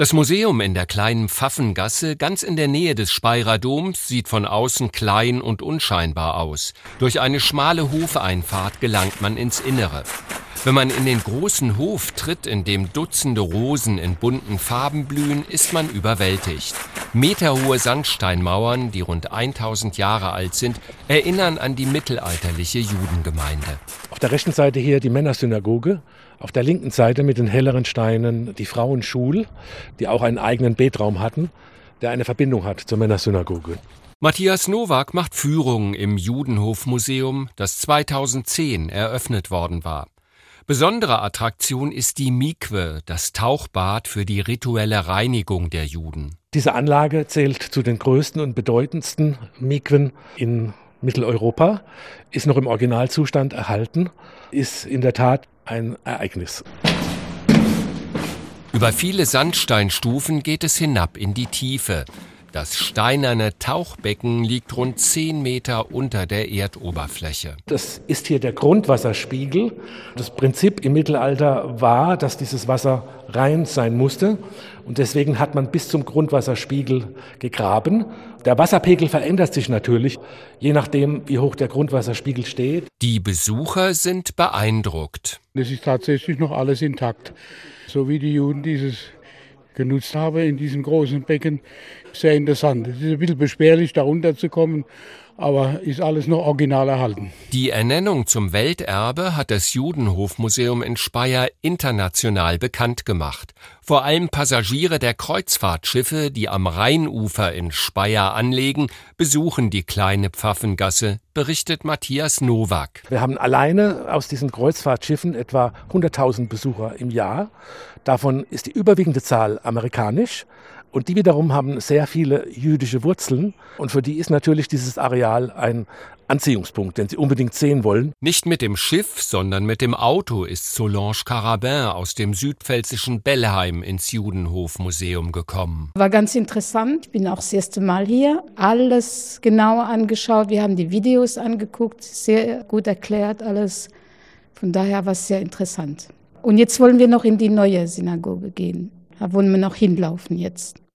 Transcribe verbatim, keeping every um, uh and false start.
Das Museum in der kleinen Pfaffengasse, ganz in der Nähe des Speyerer Doms, sieht von außen klein und unscheinbar aus. Durch eine schmale Hofeinfahrt gelangt man ins Innere. Wenn man in den großen Hof tritt, in dem Dutzende Rosen in bunten Farben blühen, ist man überwältigt. Meterhohe Sandsteinmauern, die rund tausend Jahre alt sind, erinnern an die mittelalterliche Judengemeinde. Auf der rechten Seite hier die Männersynagoge, auf der linken Seite mit den helleren Steinen die Frauenschule, die auch einen eigenen Betraum hatten, der eine Verbindung hat zur Männersynagoge. Matthias Nowak macht Führungen im Judenhofmuseum, das zweitausendzehn eröffnet worden war. Besondere Attraktion ist die Mikwe, das Tauchbad für die rituelle Reinigung der Juden. Diese Anlage zählt zu den größten und bedeutendsten Mikwen in Mitteleuropa, ist noch im Originalzustand erhalten, ist in der Tat ein Ereignis. Über viele Sandsteinstufen geht es hinab in die Tiefe. Das steinerne Tauchbecken liegt rund zehn Meter unter der Erdoberfläche. Das ist hier der Grundwasserspiegel. Das Prinzip im Mittelalter war, dass dieses Wasser rein sein musste. Und deswegen hat man bis zum Grundwasserspiegel gegraben. Der Wasserpegel verändert sich natürlich, je nachdem, wie hoch der Grundwasserspiegel steht. Die Besucher sind beeindruckt. Es ist tatsächlich noch alles intakt. So wie die Juden dieses genutzt haben in diesem großen Becken. Sehr interessant. Es ist ein bisschen beschwerlich, da runterzukommen, aber ist alles noch original erhalten. Die Ernennung zum Welterbe hat das Judenhofmuseum in Speyer international bekannt gemacht. Vor allem Passagiere der Kreuzfahrtschiffe, die am Rheinufer in Speyer anlegen, besuchen die kleine Pfaffengasse, berichtet Matthias Nowak. Wir haben alleine aus diesen Kreuzfahrtschiffen etwa hunderttausend Besucher im Jahr. Davon ist die überwiegende Zahl amerikanisch. Und die wiederum haben sehr viele jüdische Wurzeln. Und für die ist natürlich dieses Areal ein Anziehungspunkt, den sie unbedingt sehen wollen. Nicht mit dem Schiff, sondern mit dem Auto ist Solange Carabin aus dem südpfälzischen Bellheim ins Judenhofmuseum gekommen. War ganz interessant. Ich bin auch das erste Mal hier. Alles genauer angeschaut. Wir haben die Videos angeguckt. Sehr gut erklärt alles. Von daher war es sehr interessant. Und jetzt wollen wir noch in die neue Synagoge gehen. Da wollen wir noch hinlaufen jetzt.